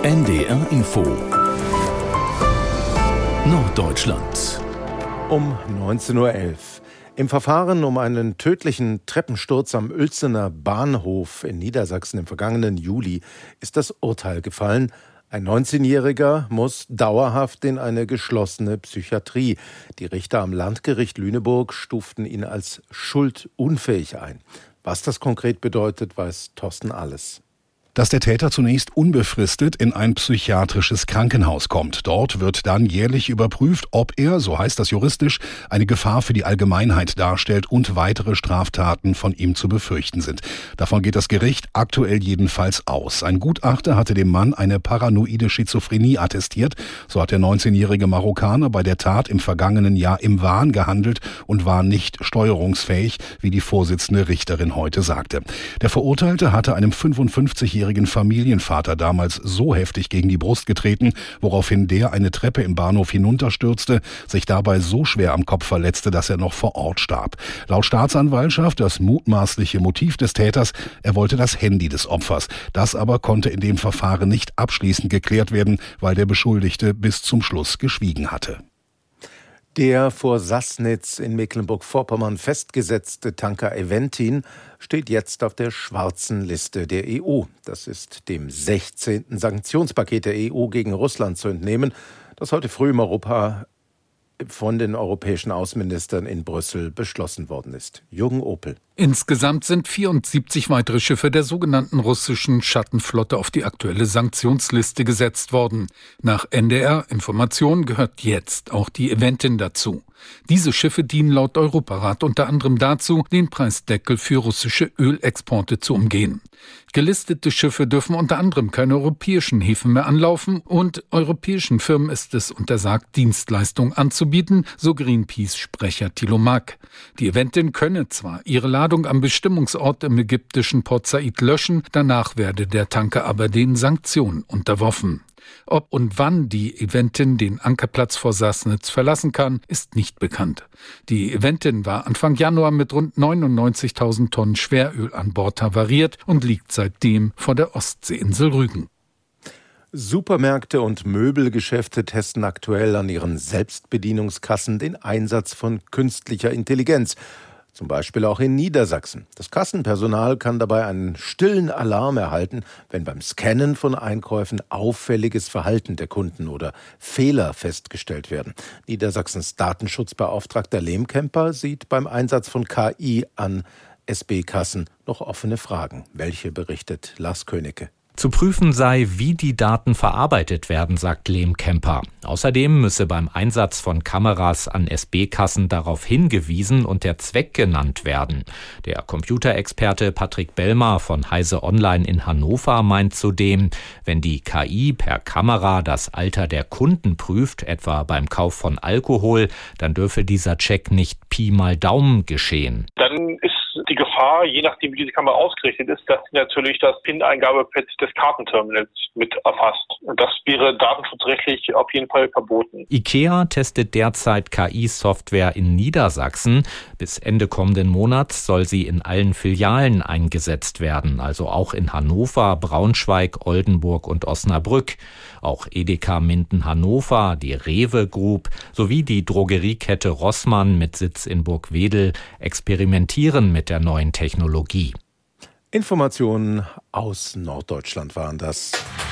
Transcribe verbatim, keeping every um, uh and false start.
N D R Info Norddeutschland um neunzehn Uhr elf. Im Verfahren um einen tödlichen Treppensturz am Uelzener Bahnhof in Niedersachsen im vergangenen Juli ist das Urteil gefallen. Ein neunzehnjähriger muss dauerhaft in eine geschlossene Psychiatrie. Die Richter am Landgericht Lüneburg stuften ihn als schuldunfähig ein. Was das konkret bedeutet, weiß Thorsten Alles. Dass der Täter zunächst unbefristet in ein psychiatrisches Krankenhaus kommt. Dort wird dann jährlich überprüft, ob er, so heißt das juristisch, eine Gefahr für die Allgemeinheit darstellt und weitere Straftaten von ihm zu befürchten sind. Davon geht das Gericht aktuell jedenfalls aus. Ein Gutachter hatte dem Mann eine paranoide Schizophrenie attestiert. So hat der neunzehnjährige Marokkaner bei der Tat im vergangenen Jahr im Wahn gehandelt und war nicht steuerungsfähig, wie die Vorsitzende Richterin heute sagte. Der Verurteilte hatte einem fünfundfünfzigjährigen Familienvater damals so heftig gegen die Brust getreten, woraufhin der eine Treppe im Bahnhof hinunterstürzte, sich dabei so schwer am Kopf verletzte, dass er noch vor Ort starb. Laut Staatsanwaltschaft das mutmaßliche Motiv des Täters, er wollte das Handy des Opfers. Das aber konnte in dem Verfahren nicht abschließend geklärt werden, weil der Beschuldigte bis zum Schluss geschwiegen hatte. Der vor Sassnitz in Mecklenburg-Vorpommern festgesetzte Tanker Aventin steht jetzt auf der schwarzen Liste der E U. Das ist dem sechzehnten Sanktionspaket der E U gegen Russland zu entnehmen, das heute früh im Europa von den europäischen Außenministern in Brüssel beschlossen worden ist. Jürgen Opel. Insgesamt sind vierundsiebzig weitere Schiffe der sogenannten russischen Schattenflotte auf die aktuelle Sanktionsliste gesetzt worden. Nach N D R-Informationen gehört jetzt auch die Aventin dazu. Diese Schiffe dienen laut Europarat unter anderem dazu, den Preisdeckel für russische Ölexporte zu umgehen. Gelistete Schiffe dürfen unter anderem keine europäischen Häfen mehr anlaufen und europäischen Firmen ist es untersagt, Dienstleistungen anzubieten, so Greenpeace-Sprecher Thilo Mack. Die Aventin könne zwar ihre Ladung am Bestimmungsort im ägyptischen Port Said löschen, danach werde der Tanker aber den Sanktionen unterworfen. Ob und wann die Aventin den Ankerplatz vor Sassnitz verlassen kann, ist nicht bekannt. Die Aventin war Anfang Januar mit rund neunundneunzigtausend Tonnen Schweröl an Bord havariert und liegt seitdem vor der Ostseeinsel Rügen. Supermärkte und Möbelgeschäfte testen aktuell an ihren Selbstbedienungskassen den Einsatz von künstlicher Intelligenz. Zum Beispiel auch in Niedersachsen. Das Kassenpersonal kann dabei einen stillen Alarm erhalten, wenn beim Scannen von Einkäufen auffälliges Verhalten der Kunden oder Fehler festgestellt werden. Niedersachsens Datenschutzbeauftragter Lehmkemper sieht beim Einsatz von K I an S B-Kassen noch offene Fragen. Welche berichtet Lars Königke? Zu prüfen sei, wie die Daten verarbeitet werden, sagt Lehmkemper. Außerdem müsse beim Einsatz von Kameras an S B-Kassen darauf hingewiesen und der Zweck genannt werden. Der Computerexperte Patrick Bellmar von Heise Online in Hannover meint zudem, wenn die K I per Kamera das Alter der Kunden prüft, etwa beim Kauf von Alkohol, dann dürfe dieser Check nicht Pi mal Daumen geschehen. Dann ist die Gefahr, je nachdem wie diese Kamera ausgerichtet ist, dass sie natürlich das P I N-Eingabepad des Kartenterminals mit erfasst. Und das wäre datenschutzrechtlich auf jeden Fall verboten. IKEA testet derzeit K I-Software in Niedersachsen. Bis Ende kommenden Monats soll sie in allen Filialen eingesetzt werden, also auch in Hannover, Braunschweig, Oldenburg und Osnabrück. Auch Edeka Minden Hannover, die Rewe Group sowie die Drogeriekette Rossmann mit Sitz in Burgwedel experimentieren mit der neuen Technologie. Informationen aus Norddeutschland waren das.